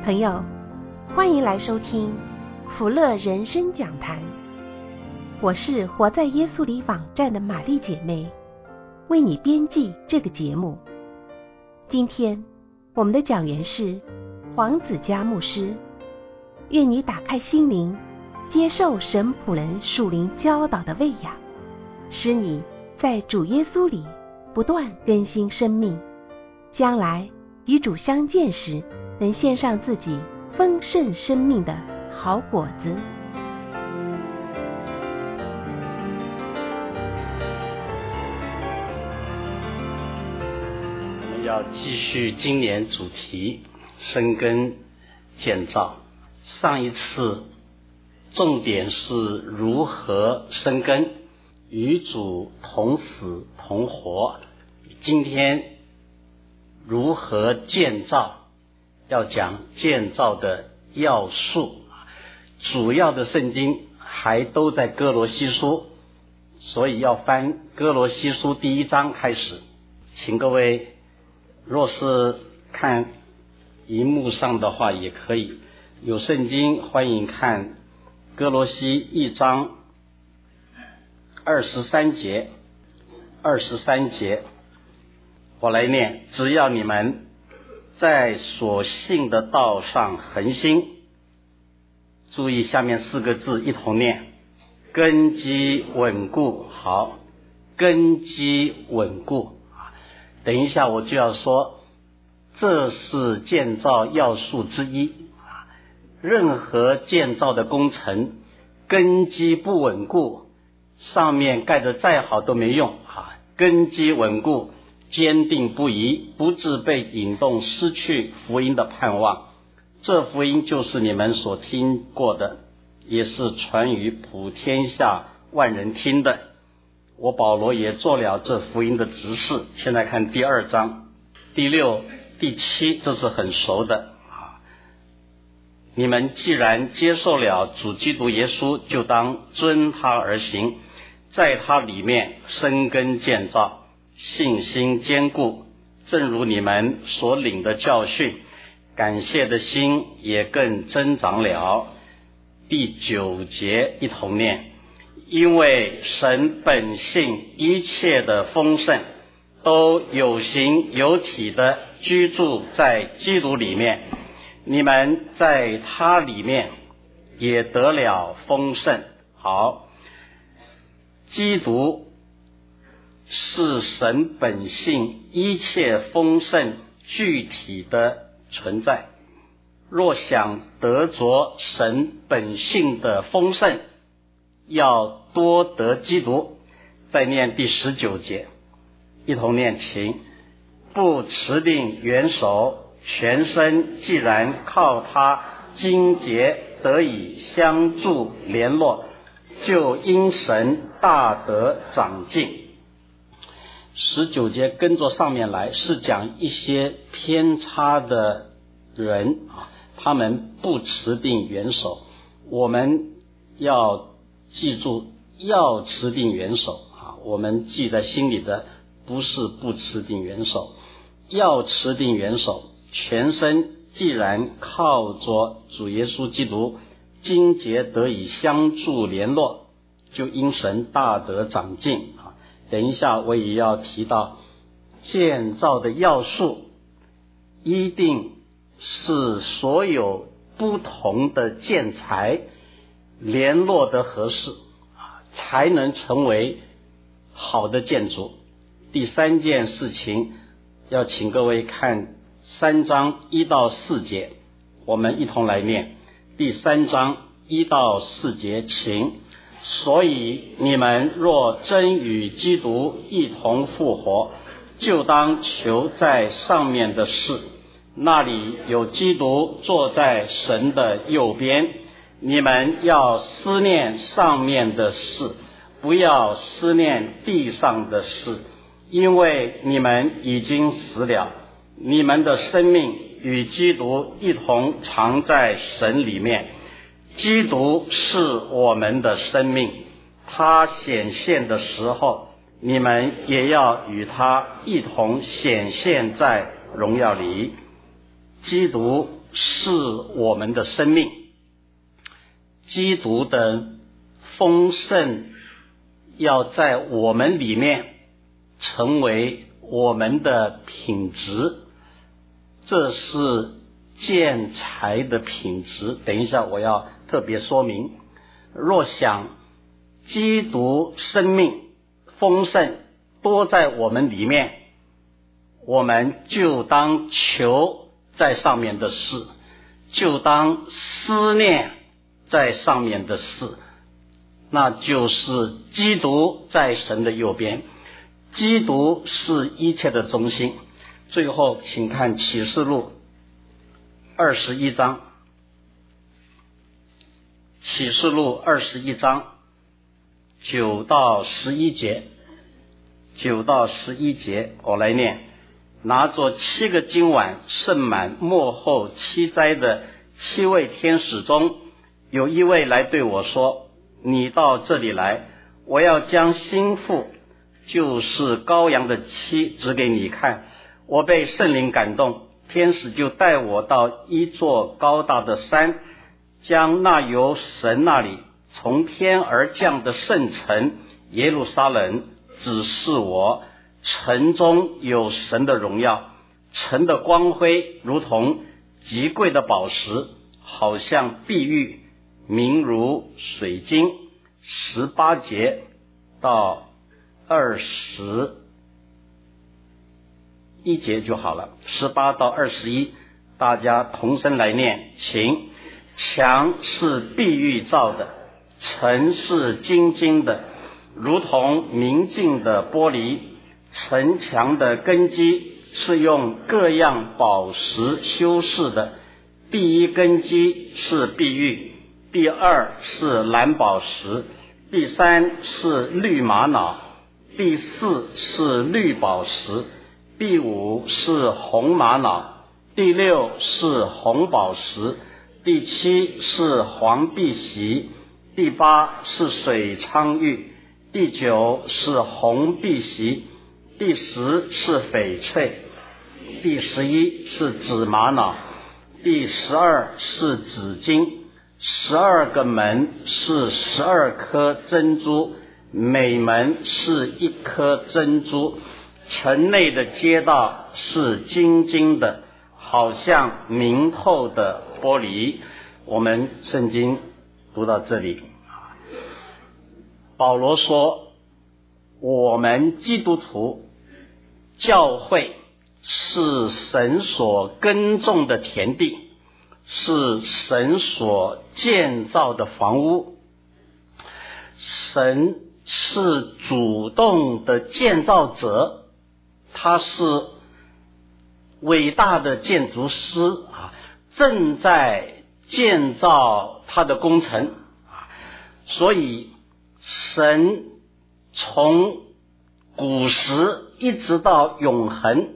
朋友，欢迎来收听福乐人生讲坛。我是活在耶稣里网站的玛丽姐妹，为你编辑这个节目。今天我们的讲员是黄子嘉牧师。愿你打开心灵，接受神仆人属灵教导的喂养，使你在主耶稣里不断更新生命，将来与主相见时，能献上自己丰盛生命的好果子。 我们要继续今年主题生根建造。上一次重点是如何生根，与主同死同活。今天如何建造，要讲建造的要素，主要的圣经还都在哥罗西书，所以要翻哥罗西书第1章开始。请各位若是看荧幕上的话也可以，有圣经欢迎看哥罗西1章23节，我来念：只要你们在所信的道上恒心。注意下面4个字一同念：根基稳固。好，根基稳固。等一下我就要说，这是建造要素之一。任何建造的工程，根基不稳固，上面盖得再好都没用。根基稳固，坚定不移，不致被引动失去福音的盼望。这福音就是你们所听过的，也是传于普天下万人听的。我保罗也做了这福音的执事。现在看第2章第6、第7，这是很熟的。你们既然接受了主基督耶稣，就当遵他而行，在他里面生根建造，信心坚固，正如你们所领的教训，感谢的心也更增长了。第9节一同念：因为神本性一切的丰盛，都有形有体的居住在基督里面，你们在他里面也得了丰盛。好，基督是神本性一切丰盛具体的存在。若想得着神本性的丰盛，要多得基督。再念第19节，一同念情：不持定元首，全身既然靠他经节得以相助联络，就因神大得长进。19节跟着上面来，是讲一些偏差的人，他们不持定元首。我们要记住，要持定元首，我们记在心里的不是不持定元首，要持定元首。全身既然靠着主耶稣基督经节得以相助联络，就因神大得长进。等一下我也要提到建造的要素，一定是所有不同的建材联络的合适，才能成为好的建筑。第3件事情要请各位看3章1到4节，我们一同来念。第3章1到4节，请：所以你们若真与基督一同复活，就当求在上面的事，那里有基督坐在神的右边。你们要思念上面的事，不要思念地上的事，因为你们已经死了，你们的生命与基督一同藏在神里面。基督是我们的生命，他显现的时候，你们也要与他一同显现在荣耀里。 基督是我们的生命，基督的丰盛要在我们里面成为我们的品质，这是建材的品质。等一下我要特别说明，若想基督生命丰盛多在我们里面，我们就当求在上面的事，就当思念在上面的事，那就是基督在神的右边，基督是一切的中心。最后请看启示录21章，启示录21章9到11节，9到11节我来念。拿着7个金碗盛满末后7灾的7位天使中，有一位来对我说，你到这里来，我要将新妇，就是羔羊的妻指给你看。我被圣灵感动，天使就带我到一座高大的山，将那由神那里从天而降的圣城耶路撒冷指示我。城中有神的荣耀，城的光辉如同极贵的宝石，好像碧玉，明如水晶。18节到21节就好了，18到21大家同声来念，请。墙是碧玉造的，城是金金的，如同明镜的玻璃。城墙的根基是用各样宝石修饰的，第一根基是碧玉，第二是蓝宝石，第三是绿玛瑙，第四是绿宝石，第五是红玛瑙，第六是红宝石，第七是黄碧玺，第八是水苍玉，第九是红碧玺，第10是翡翠，第11是紫玛瑙，第12是紫金。12个门是12颗珍珠，每门是1颗珍珠。城内的街道是金金的，好像明透的玻璃。我们圣经读到这里，保罗说，我们基督徒教会是神所耕种的田地，是神所建造的房屋。神是主动的建造者，他是伟大的建筑师正在建造他的工程所以神从古时一直到永恒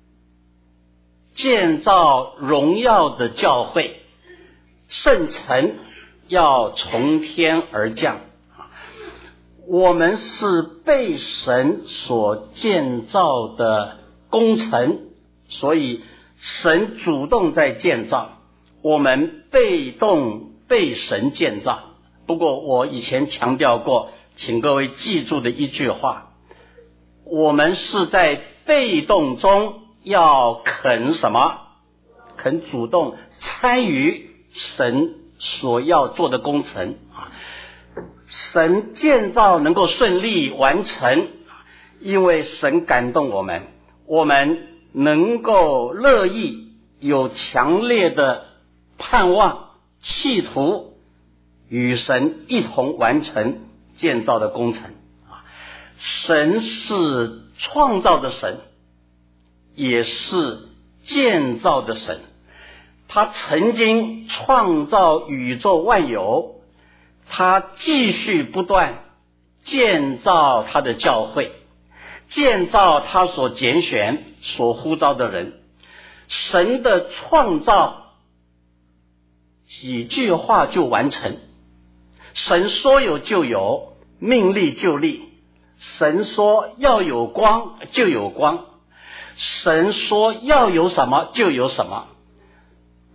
建造荣耀的教会，圣城要从天而降。我们是被神所建造的工程，所以神主动在建造，我们被动被神建造。不过我以前强调过，请各位记住的一句话，我们是在被动中要肯什么？肯主动参与神所要做的工程。神建造能够顺利完成，因为神感动我们，我们能够乐意有强烈的盼望，企图与神一同完成建造的工程。神是创造的神，也是建造的神。他曾经创造宇宙万有，他继续不断建造他的教会，建造他所拣选所呼召的人。神的创造几句话就完成，神说有就有，命立就立。神说要有光就有光，神说要有什么就有什么。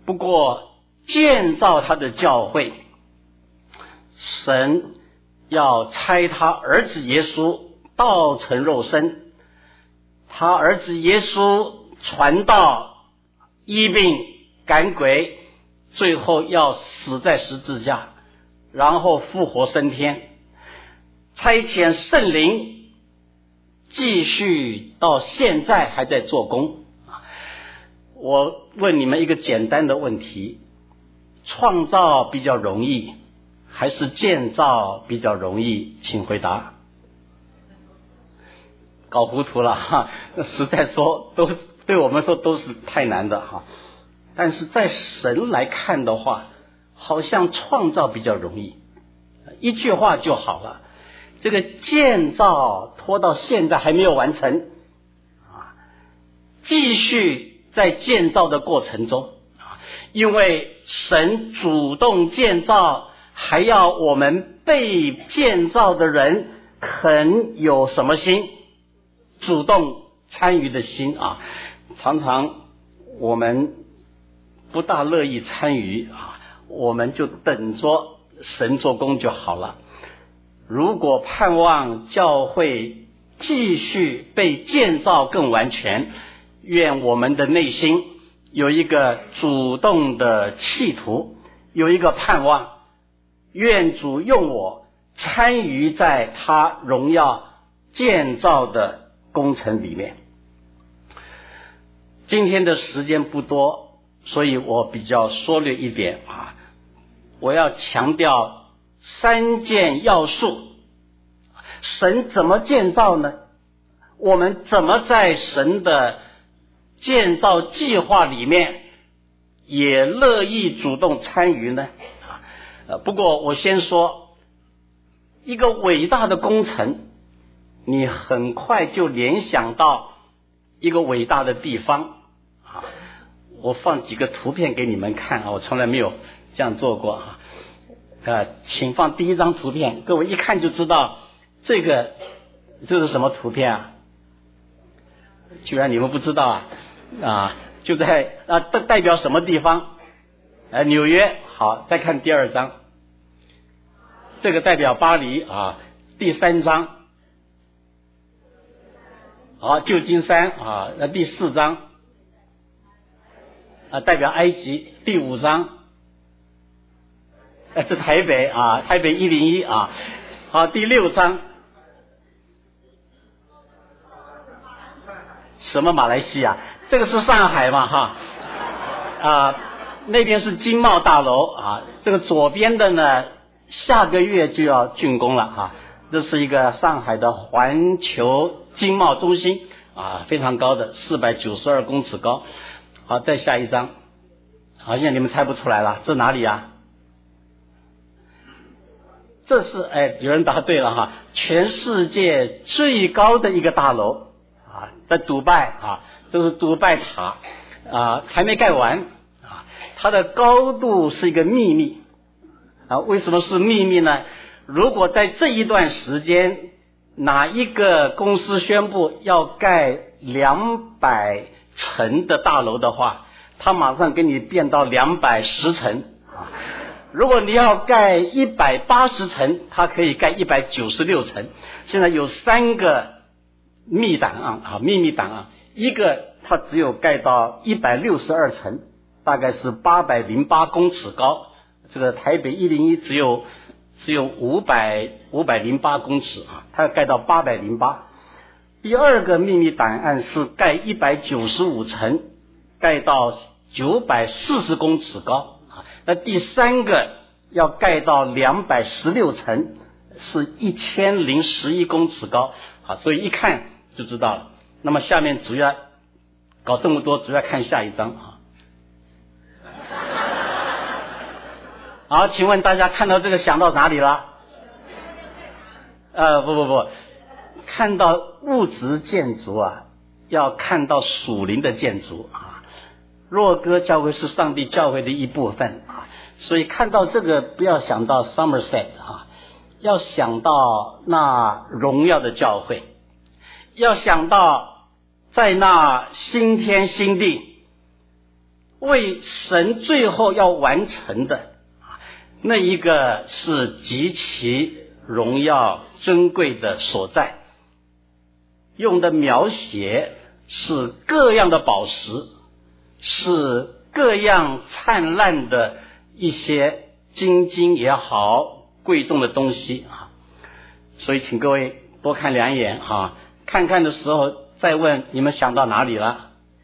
不过建造他的教会，神要差他儿子耶稣道成肉身，他儿子耶稣传道、医病、赶鬼，最后要死在十字架，然后复活升天，差遣圣灵继续到现在还在做工。我问你们一个简单的问题，创造比较容易还是建造比较容易？请回答。搞糊涂了哈，实在说都对我们说都是太难的哈。但是在神来看的话，好像创造比较容易，一句话就好了。这个建造拖到现在还没有完成啊，继续在建造的过程中啊，因为神主动建造，还要我们被建造的人肯有什么心？主动参与的心啊。常常我们不大乐意参与啊，我们就等着神做工就好了。如果盼望教会继续被建造更完全，愿我们的内心有一个主动的企图，有一个盼望，愿主用我参与在他荣耀建造的工程里面。今天的时间不多，所以我比较缩略一点啊。我要强调3件要素。神怎么建造呢？我们怎么在神的建造计划里面也乐意主动参与呢？不过我先说，一个伟大的工程，你很快就联想到一个伟大的地方啊。我放几个图片给你们看啊，我从来没有这样做过啊。请放第一张图片，各位一看就知道这是什么图片啊？居然你们不知道啊？就在代表什么地方？纽约。好，再看第2张，这个代表巴黎啊。第3张，好，旧金山啊。第4张代表埃及。第5张是台北啊，台北101啊。好，第6张什么马来西亚？这个是上海嘛哈那边是经贸大楼啊。这个左边的呢，下个月就要竣工了哈。这是一个上海的环球经贸中心啊，非常高的492公尺高。好，再下一张。好，现在你们猜不出来了，这哪里啊？这是有人答对了哈，全世界最高的一个大楼啊，在迪拜啊，这是迪拜塔啊，还没盖完啊，它的高度是一个秘密啊。为什么是秘密呢？如果在这一段时间哪一个公司宣布要盖200层的大楼的话，它马上给你变到210层啊。如果你要盖180层，它可以盖196层。现在有3个秘密档案，一个它只有盖到162层，大概是808公尺高。这个台北101只有508公尺啊，它要盖到808。第2个秘密档案是盖195层，盖到940公尺高。那第3个要盖到216层，是1011公尺高。好，所以一看就知道了。那么下面主要搞这么多，主要看下一张啊。好，请问大家看到这个想到哪里了？不，看到物质建筑啊，要看到属灵的建筑啊。若哥教会是上帝教会的一部分啊，所以看到这个不要想到 Somerset 啊，要想到那荣耀的教会，要想到在那新天新地， 为神最后要完成的那一个是极其荣耀珍贵的所在，用的描写是各样的宝石，是各样灿烂的一些金金也好，贵重的东西啊。所以请各位多看两眼啊，看看的时候再问你们想到哪里了。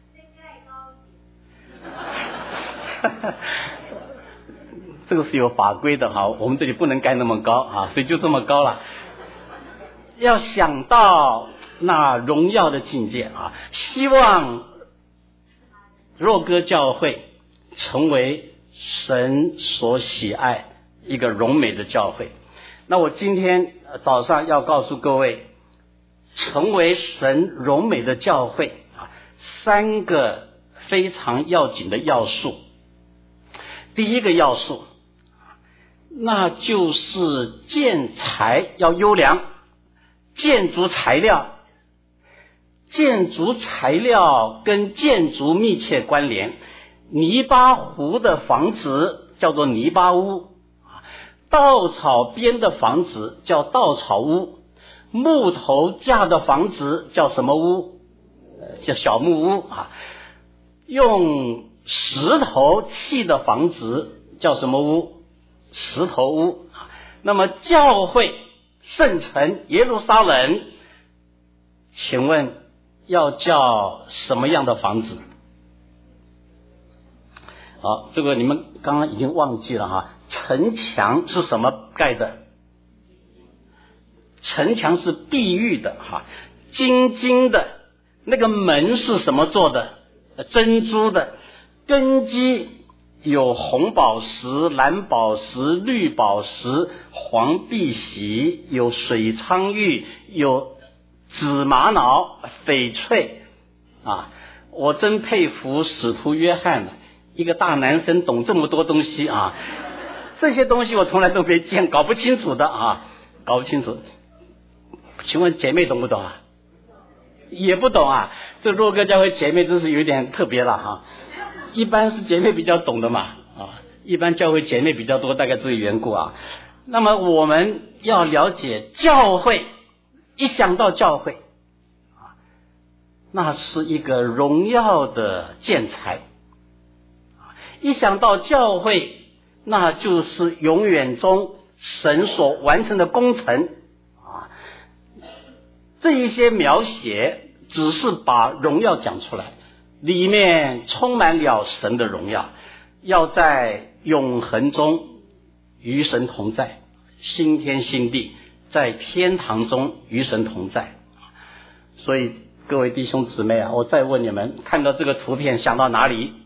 这个是有法规的哈，我们这里不能盖那么高啊，所以就这么高了。要想到那荣耀的境界啊，希望若歌教会成为神所喜爱一个荣美的教会。那我今天早上要告诉各位，成为神荣美的教会啊，3个非常要紧的要素。第一个要素，那就是建材要优良，建筑材料跟建筑密切关联。泥巴糊的房子叫做泥巴屋，稻草编的房子叫稻草屋，木头架的房子叫什么屋？叫小木屋啊。用石头砌的房子叫什么屋？石头屋。那么教会圣城耶路撒冷，请问要叫什么样的房子？好，这个你们刚刚已经忘记了哈。城墙是什么盖的？城墙是碧玉的哈，金金的。那个门是什么做的？珍珠的。根基有红宝石、蓝宝石、绿宝石、黄碧玺，有水苍玉，有紫玛瑙、翡翠啊！我真佩服使徒约翰，一个大男生懂这么多东西啊！这些东西我从来都没见，搞不清楚的啊，搞不清楚。请问姐妹懂不懂啊？也不懂啊！这若歌教会姐妹真是有点特别了哈。一般是姐妹比较懂的嘛啊，一般教会姐妹比较多，大概这个缘故啊。那么我们要了解教会，一想到教会啊，那是一个荣耀的建材。一想到教会，那就是永远中神所完成的工程啊。这一些描写只是把荣耀讲出来，里面充满了神的荣耀，要在永恒中与神同在，新天新地，在天堂中与神同在。所以各位弟兄姊妹啊，我再问你们，看到这个图片想到哪里？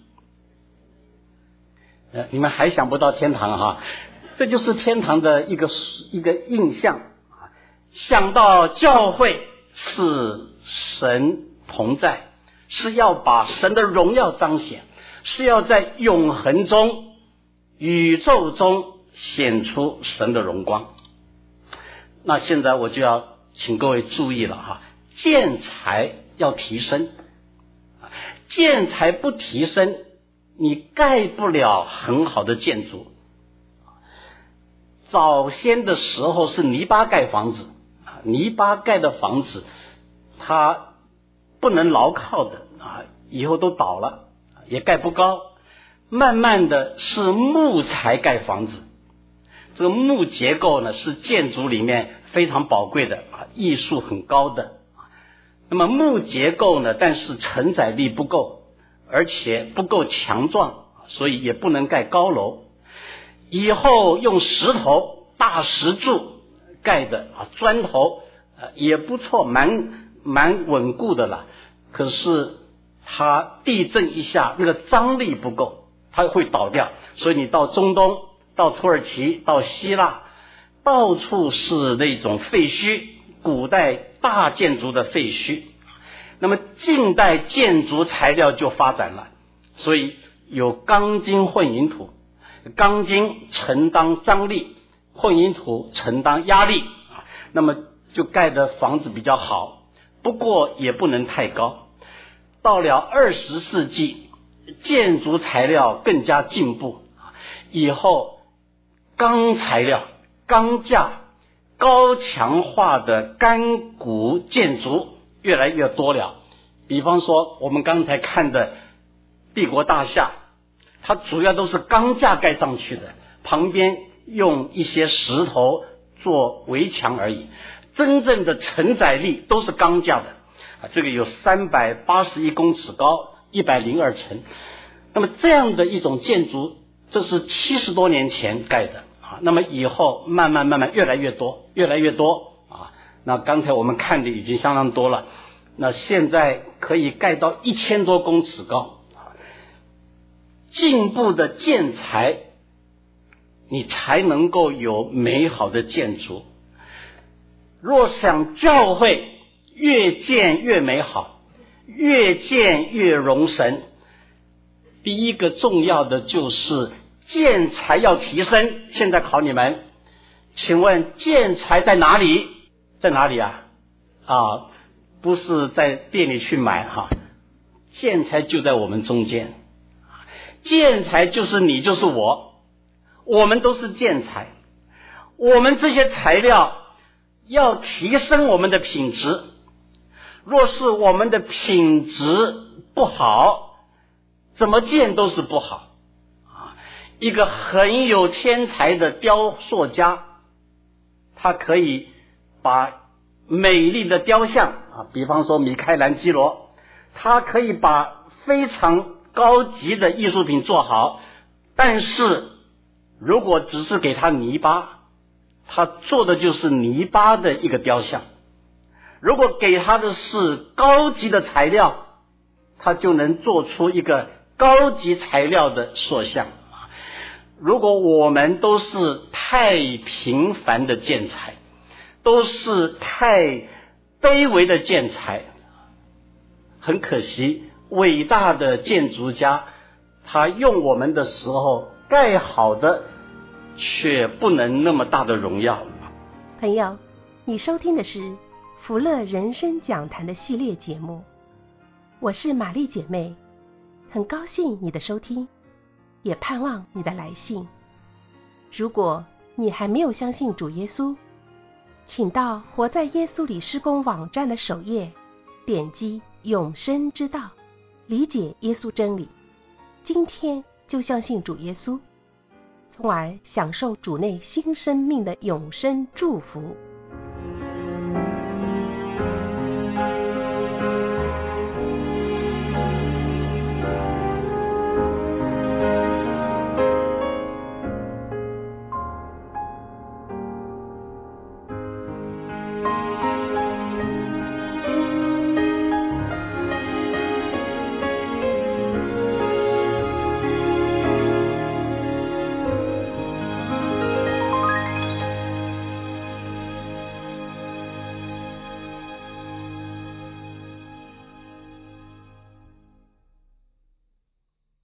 你们还想不到天堂哈，这就是天堂的一个印象。想到教会是神同在，是要把神的荣耀彰显，是要在永恒中宇宙中显出神的荣光。那现在我就要请各位注意了哈，建材要提升，建材不提升，你盖不了很好的建筑。早先的时候是泥巴盖房子，泥巴盖的房子它不能牢靠的啊，以后都倒了，也盖不高。慢慢的是木材盖房子，这个木结构呢是建筑里面非常宝贵的啊，艺术很高的。那么木结构呢，但是承载力不够，而且不够强壮，所以也不能盖高楼。以后用石头大石柱盖的啊，砖头也不错，蛮稳固的了。可是它地震一下，那个张力不够，它会倒掉。所以你到中东、到土耳其、到希腊，到处是那种废墟，古代大建筑的废墟。那么近代建筑材料就发展了，所以有钢筋混凝土，钢筋承当张力，混凝土承当压力，那么就盖的房子比较好，不过也不能太高。到了20世纪， 建筑材料更加进步，以后钢材料、钢架、高强化的干骨建筑越来越多了。比方说我们刚才看的帝国大厦，它主要都是钢架盖上去的，旁边用一些石头做围墙而已，真正的承载力都是钢架的。这个有381公尺高，102层。那么这样的一种建筑，这是70多年前盖的啊。那么以后慢慢越来越多啊。那刚才我们看的已经相当多了，那现在可以盖到1000多公尺高。进步的建材，你才能够有美好的建筑。若想教会越建越美好，越建越荣神，第一个重要的就是建材要提升。现在考你们，请问建材在哪里？在哪里啊？不是在店里去买哈，建材就在我们中间。建材就是你，就是我们都是建材。我们这些材料要提升我们的品质，若是我们的品质不好，怎么建都是不好。一个很有天才的雕塑家，他可以把美丽的雕像比方说米开朗基罗，他可以把非常高级的艺术品做好，但是如果只是给他泥巴，他做的就是泥巴的一个雕像。如果给他的是高级的材料，他就能做出一个高级材料的塑像。如果我们都是太平凡的建材，都是太卑微的建材，很可惜，伟大的建筑家他用我们的时候盖好的却不能那么大的荣耀。 朋友，你收听的是福乐人生讲坛的系列节目，我是玛丽姐妹，很高兴你的收听，也盼望你的来信。如果你还没有相信主耶稣，请到活在耶稣里施工网站的首页，点击永生之道，理解耶稣真理，今天就相信主耶稣，从而享受主内新生命的永生祝福。